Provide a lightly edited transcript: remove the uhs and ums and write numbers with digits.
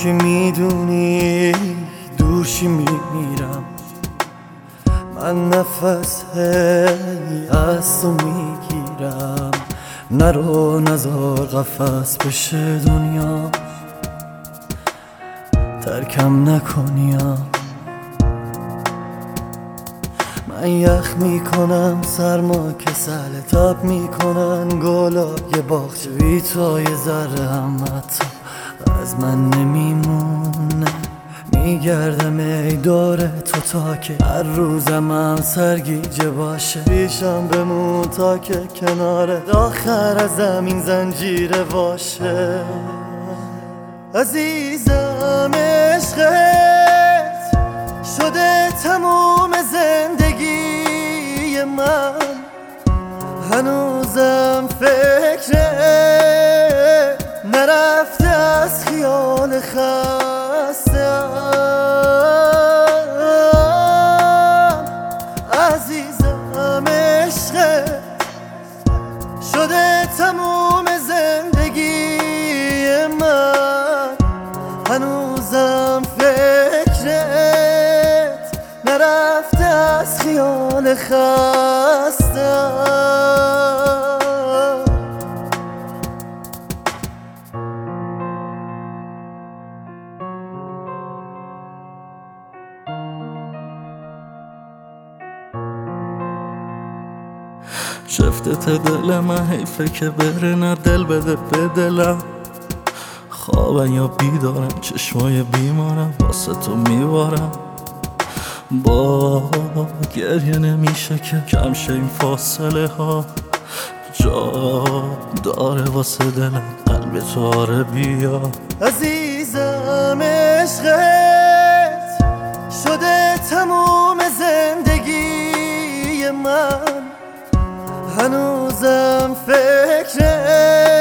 که میدونی دوشی میمیرم، من نفس از تو میگیرم. نرو نزار قفس بشه دنیا، ترکم نکنیا. من یخ میکنم سرما که سهل تاب میکنن گلای باغچه، بی تو یه ذره هم حتی از من نمیمونه. میگردم ای دور تو تا که هر روزم هم سرگیجه باشه. پیشم بمون تا که کنار آخر از زمین زنجیره باشه. عزیزم عشقت شده تموم زندگی من، هنوزم فکر نرفته از خیال خستم. عزیزم عشقت شده تموم زندگی من، هنوزم فکرت نرفته از خیال خستم. شفتت دل من حیفه که بره، نه دل بده به دلم. خوابم یا بیدارم چشمای بیمارم واسه تو میبارم. با گریه نمیشه که کم شه این فاصله ها، جا داره واسه دلم قلب تو آره بیا. عزیزم عشقت شده تموم زندگی من، هنوزم فکرت